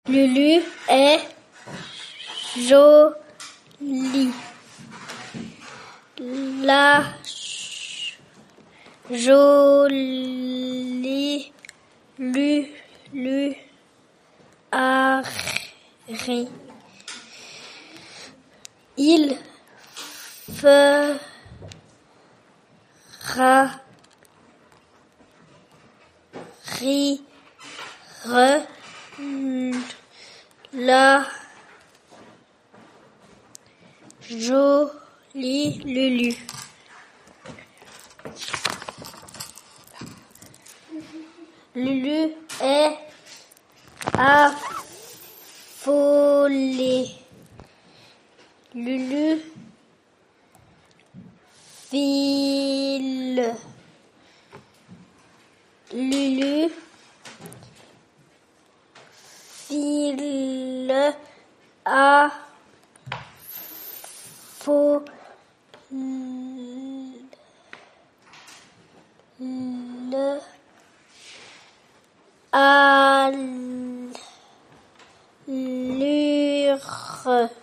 Lulu est jolie. La jolie Lulu a ri. Il fera rire la jolie Lulu. Lulu est affolée. Lulu file. Lulu file à faux le allure.